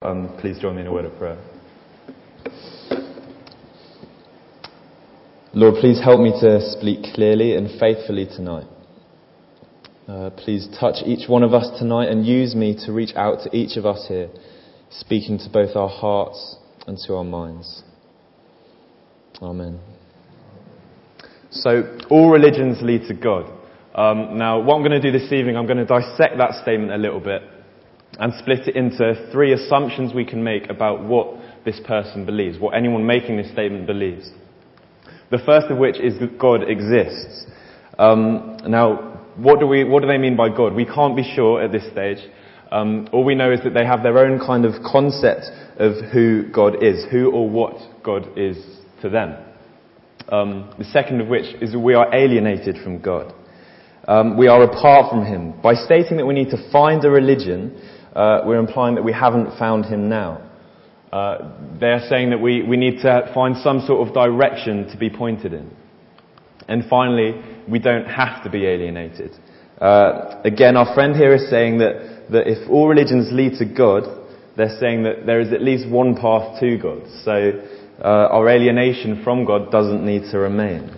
Please join me in a word of prayer. Lord, please help me to speak clearly and faithfully tonight. Please touch each one of us tonight and use me to reach out to each of us here, speaking to both our hearts and to our minds. Amen. So, all religions lead to God. Now, what I'm going to do this evening, I'm going to dissect that statement a little bit and split it into 3 assumptions we can make about what this person believes, what anyone making this statement believes. The first of which is that God exists. Now, what do they mean by God? We can't be sure at this stage. All we know is that they have their own kind of concept of who God is, who or what God is to them. The second of which is that we are alienated from God. We are apart from Him. By stating that we need to find a religion, we're implying that we haven't found Him now. They're saying that we need to find some sort of direction to be pointed in. And finally, we don't have to be alienated. Again, our friend here is saying that if all religions lead to God, they're saying that there is at least one path to God. So our alienation from God doesn't need to remain.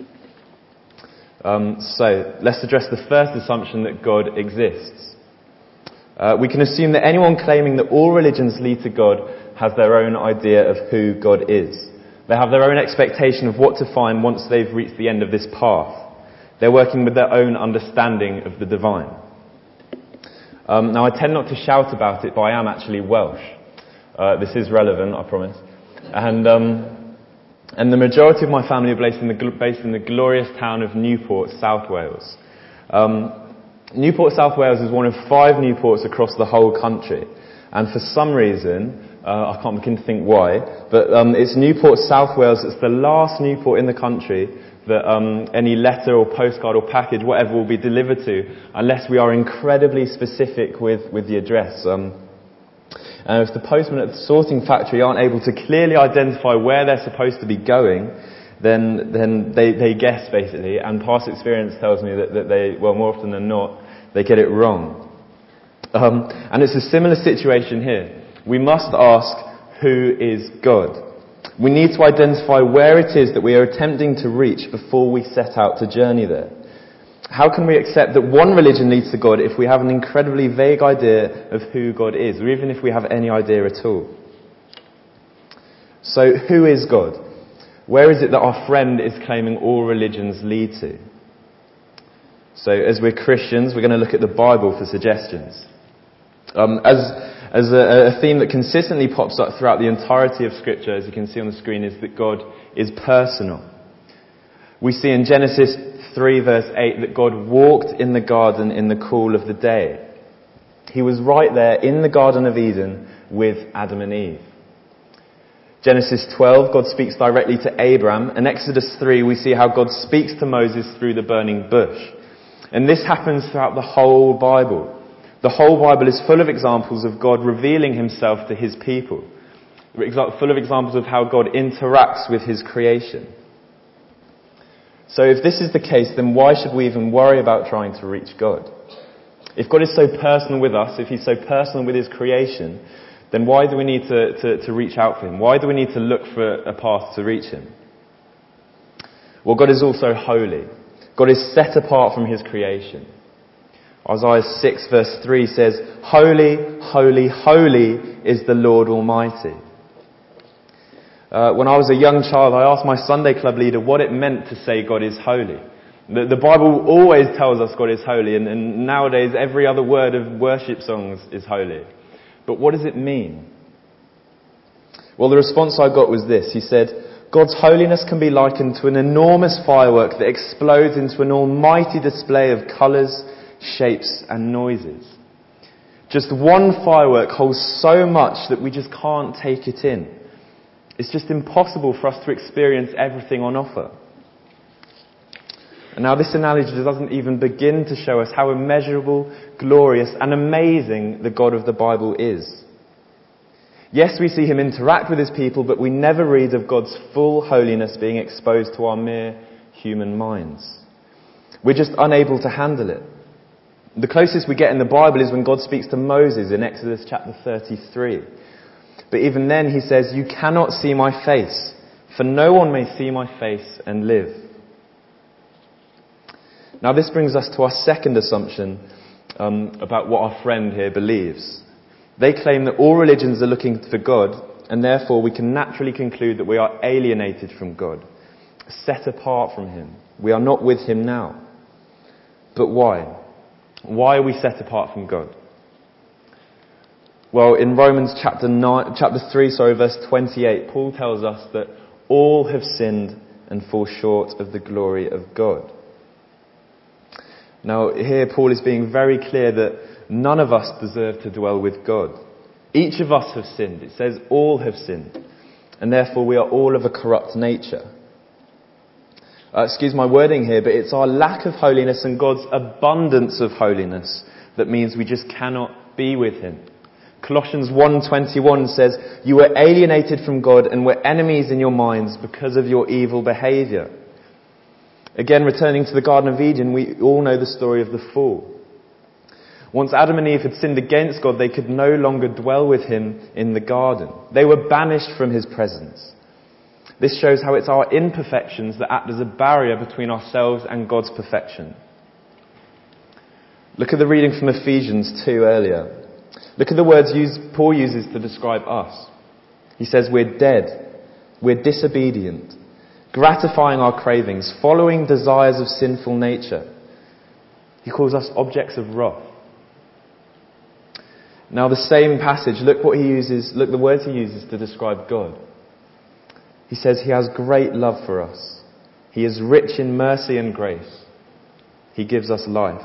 So let's address the first assumption, that God exists. We can assume that anyone claiming that all religions lead to God has their own idea of who God is. They have their own expectation of what to find once they've reached the end of this path. They're working with their own understanding of the divine. Now, I tend not to shout about it, but I am actually Welsh. This is relevant, I promise. And the majority of my family are based in the glorious town of Newport, South Wales. Newport, South Wales is one of 5 Newports across the whole country. And for some reason, I can't begin to think why, but it's Newport, South Wales that's the last Newport in the country that any letter or postcard or package, whatever, will be delivered to, unless we are incredibly specific with the address. And if the postman at the sorting factory aren't able to clearly identify where they're supposed to be going, then they guess, basically, and past experience tells me that they, well, more often than not, they get it wrong. And it's a similar situation here. We must ask, who is God? We need to identify where it is that we are attempting to reach before we set out to journey there. How can we accept that one religion leads to God if we have an incredibly vague idea of who God is, or even if we have any idea at all? So, who is God? Where is it that our friend is claiming all religions lead to? So, as we're Christians, we're going to look at the Bible for suggestions. As a theme that consistently pops up throughout the entirety of Scripture, as you can see on the screen, is that God is personal. We see in Genesis 3 verse 8 that God walked in the garden in the cool of the day. He was right there in the Garden of Eden with Adam and Eve. Genesis 12, God speaks directly to Abraham. In Exodus 3, we see how God speaks to Moses through the burning bush. And this happens throughout the whole Bible. The whole Bible is full of examples of God revealing Himself to His people. Full of examples of how God interacts with His creation. So if this is the case, then why should we even worry about trying to reach God? If God is so personal with us, if He's so personal with His creation, then why do we need to reach out for Him? Why do we need to look for a path to reach Him? Well, God is also holy. God is set apart from His creation. Isaiah 6 verse 3 says, "Holy, holy, holy is the Lord Almighty." When I was a young child, I asked my Sunday club leader what it meant to say God is holy. The Bible always tells us God is holy, and nowadays every other word of worship songs is holy. But what does it mean? Well, the response I got was this. He said, God's holiness can be likened to an enormous firework that explodes into an almighty display of colours, shapes and noises. Just one firework holds so much that we just can't take it in. It's just impossible for us to experience everything on offer. And now this analogy doesn't even begin to show us how immeasurable, glorious and amazing the God of the Bible is. Yes, we see Him interact with His people, but we never read of God's full holiness being exposed to our mere human minds. We're just unable to handle it. The closest we get in the Bible is when God speaks to Moses in Exodus chapter 33. But even then he says, "You cannot see my face, for no one may see my face and live." Now this brings us to our second assumption about what our friend here believes. They claim that all religions are looking for God, and therefore we can naturally conclude that we are alienated from God, set apart from him. We are not with him now. But why? Why are we set apart from God? Well, in Romans chapter 3, verse 28, Paul tells us that all have sinned and fall short of the glory of God. Now, here Paul is being very clear that none of us deserve to dwell with God. Each of us have sinned. It says all have sinned. And therefore we are all of a corrupt nature. Excuse my wording here, but it's our lack of holiness and God's abundance of holiness that means we just cannot be with him. Colossians 1:21 says, "You were alienated from God and were enemies in your minds because of your evil behaviour." Again, returning to the Garden of Eden, we all know the story of the fall. Once Adam and Eve had sinned against God, they could no longer dwell with him in the garden. They were banished from his presence. This shows how it's our imperfections that act as a barrier between ourselves and God's perfection. Look at the reading from Ephesians 2 earlier. Look at the words Paul uses to describe us. He says we're dead, we're disobedient, gratifying our cravings, following desires of sinful nature. He calls us objects of wrath. Now the same passage, look the words he uses to describe God. He says he has great love for us. He is rich in mercy and grace. He gives us life.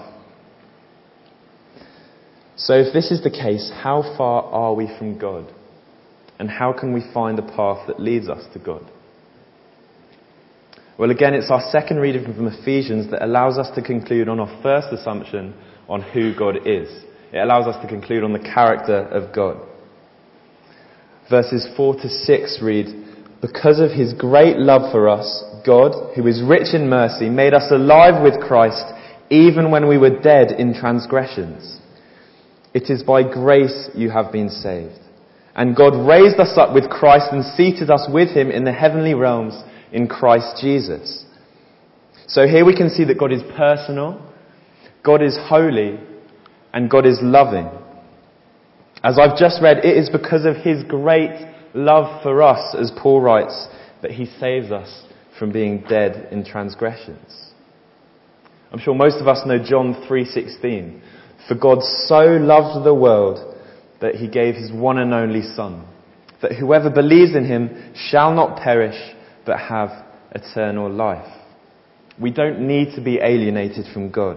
So if this is the case, how far are we from God? And how can we find a path that leads us to God? Well, again, it's our second reading from Ephesians that allows us to conclude on our first assumption on who God is. It allows us to conclude on the character of God. Verses 4 to 6 read, "Because of his great love for us, God, who is rich in mercy, made us alive with Christ even when we were dead in transgressions. It is by grace you have been saved. And God raised us up with Christ and seated us with him in the heavenly realms in Christ Jesus." So here we can see that God is personal, God is holy, and God is loving. As I've just read, it is because of his great love for us, as Paul writes, that he saves us from being dead in transgressions. I'm sure most of us know John 3:16. "For God so loved the world that he gave his one and only Son, that whoever believes in him shall not perish but have eternal life." We don't need to be alienated from God.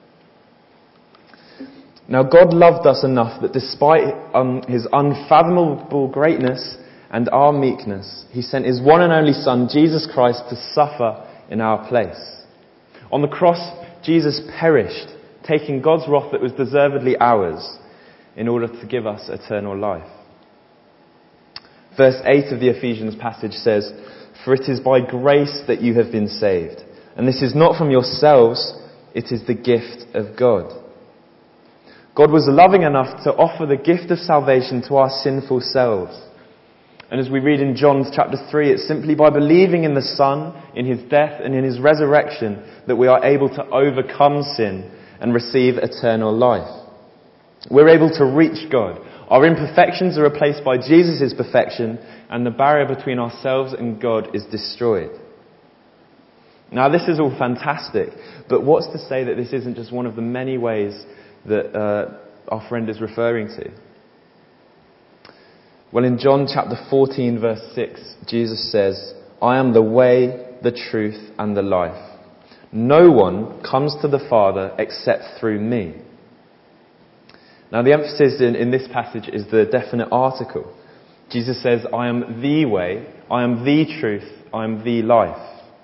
Now God loved us enough that despite his unfathomable greatness and our meekness, he sent his one and only Son, Jesus Christ, to suffer in our place. On the cross, Jesus perished, taking God's wrath that was deservedly ours in order to give us eternal life. Verse 8 of the Ephesians passage says, "For it is by grace that you have been saved, and this is not from yourselves, it is the gift of God." God was loving enough to offer the gift of salvation to our sinful selves. And as we read in John chapter 3, it's simply by believing in the Son, in his death and in his resurrection, that we are able to overcome sin and receive eternal life. We're able to reach God. Our imperfections are replaced by Jesus' perfection, and the barrier between ourselves and God is destroyed. Now this is all fantastic, but what's to say that this isn't just one of the many ways that our friend is referring to? Well, in John chapter 14 verse 6, Jesus says, "I am the way, the truth and the life. No one comes to the Father except through me." Now the emphasis in this passage is the definite article. Jesus says, "I am the way, I am the truth, I am the life."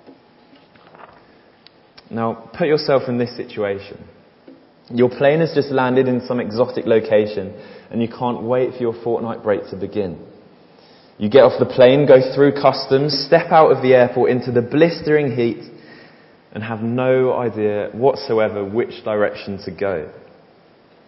Now put yourself in this situation. Your plane has just landed in some exotic location and you can't wait for your fortnight break to begin. You get off the plane, go through customs, step out of the airport into the blistering heat and have no idea whatsoever which direction to go.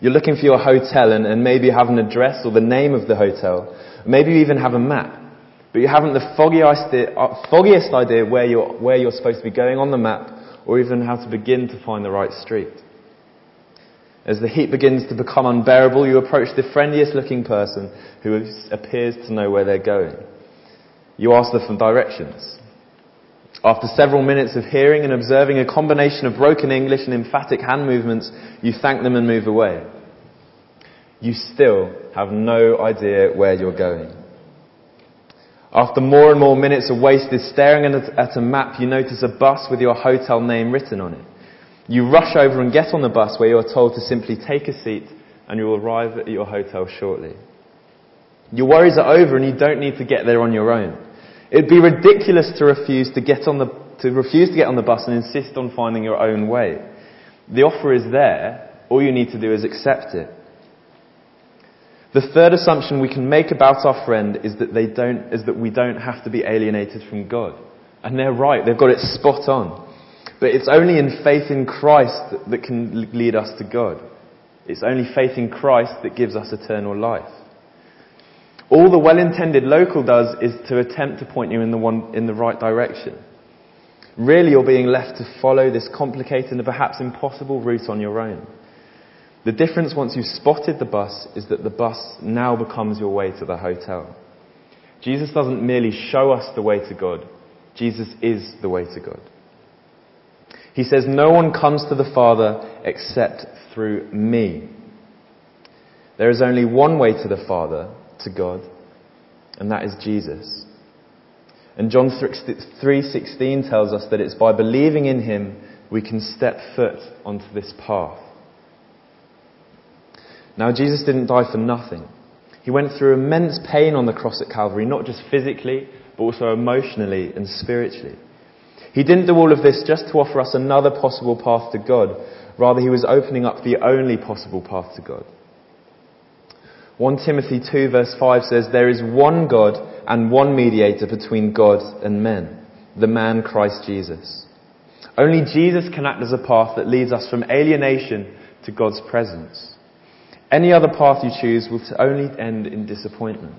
You're looking for your hotel and maybe you have an address or the name of the hotel. Maybe you even have a map. But you haven't the foggiest idea where you're supposed to be going on the map, or even how to begin to find the right street. As the heat begins to become unbearable, you approach the friendliest looking person who appears to know where they're going. You ask them for directions. After several minutes of hearing and observing a combination of broken English and emphatic hand movements, you thank them and move away. You still have no idea where you're going. After more and more minutes of wasted staring at a map, you notice a bus with your hotel name written on it. You rush over and get on the bus, where you are told to simply take a seat and you will arrive at your hotel shortly. Your worries are over and you don't need to get there on your own. It'd be ridiculous to refuse to get on the bus and insist on finding your own way. The offer is there. All you need to do is accept it. The third assumption we can make about our friend is that we don't have to be alienated from God. And they're right, they've got it spot on. But it's only in faith in Christ that can lead us to God. It's only faith in Christ that gives us eternal life. All the well-intended local does is to attempt to point you in the right direction. Really, you're being left to follow this complicated and perhaps impossible route on your own. The difference once you've spotted the bus is that the bus now becomes your way to the hotel. Jesus doesn't merely show us the way to God. Jesus is the way to God. He says, no one comes to the Father except through me. There is only one way to the Father, to God, and that is Jesus. And John 3:16 tells us that it's by believing in him we can step foot onto this path. Now, Jesus didn't die for nothing. He went through immense pain on the cross at Calvary, not just physically, but also emotionally and spiritually. He didn't do all of this just to offer us another possible path to God. Rather, he was opening up the only possible path to God. 1 Timothy 2 verse 5 says, there is one God and one mediator between God and men, the man Christ Jesus. Only Jesus can act as a path that leads us from alienation to God's presence. Any other path you choose will only end in disappointment.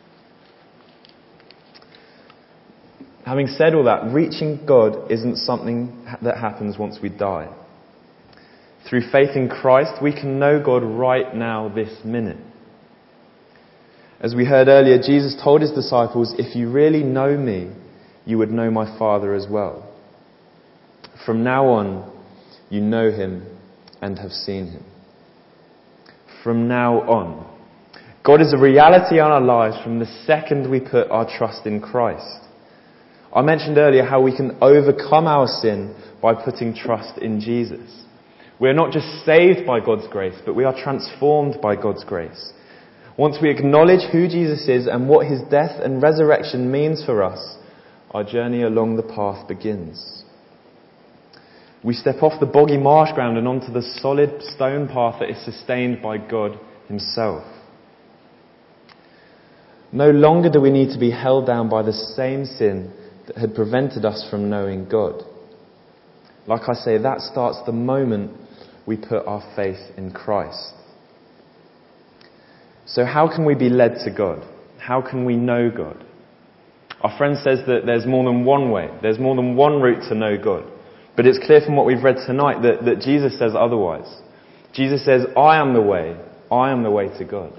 Having said all that, reaching God isn't something that happens once we die. Through faith in Christ, we can know God right now, this minute. As we heard earlier, Jesus told his disciples, if you really know me, you would know my Father as well. From now on, you know him and have seen him. From now on. God is a reality in our lives from the second we put our trust in Christ. I mentioned earlier how we can overcome our sin by putting trust in Jesus. We are not just saved by God's grace, but we are transformed by God's grace. Once we acknowledge who Jesus is and what his death and resurrection means for us, our journey along the path begins. We step off the boggy marsh ground and onto the solid stone path that is sustained by God himself. No longer do we need to be held down by the same sin that had prevented us from knowing God. Like I say, that starts the moment we put our faith in Christ. So how can we be led to God? How can we know God? Our friend says that there's more than one way. There's more than one route to know God. But it's clear from what we've read tonight that Jesus says otherwise. Jesus says, I am the way. I am the way to God.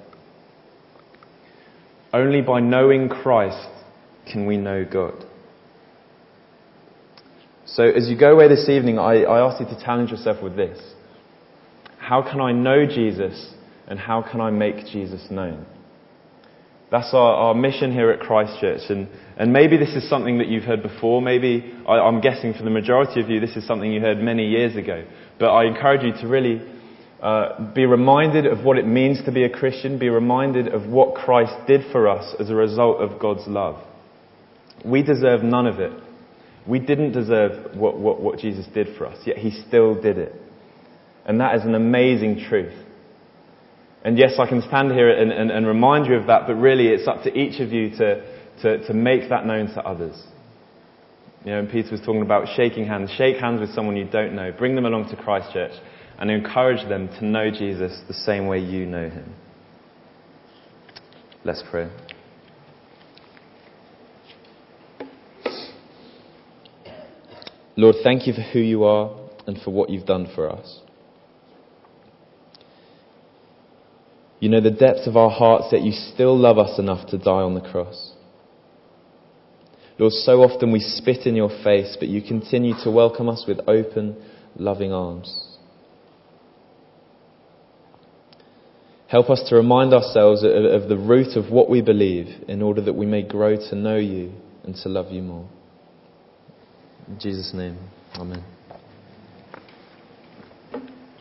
Only by knowing Christ can we know God. So as you go away this evening, I ask you to challenge yourself with this. How can I know Jesus and how can I make Jesus known? That's our mission here at Christ Church. And maybe this is something that you've heard before. Maybe, I'm guessing for the majority of you, this is something you heard many years ago. But I encourage you to really be reminded of what it means to be a Christian. Be reminded of what Christ did for us as a result of God's love. We deserve none of it. We didn't deserve what Jesus did for us, yet he still did it. And that is an amazing truth. And yes, I can stand here and remind you of that, but really it's up to each of you to make that known to others. You know, and Peter was talking about shaking hands. Shake hands with someone you don't know. Bring them along to Christ Church and encourage them to know Jesus the same way you know him. Let's pray. Lord, thank you for who you are and for what you've done for us. You know the depths of our hearts, yet you still love us enough to die on the cross. Lord, so often we spit in your face, but you continue to welcome us with open, loving arms. Help us to remind ourselves of the root of what we believe in order that we may grow to know you and to love you more. In Jesus' name, amen.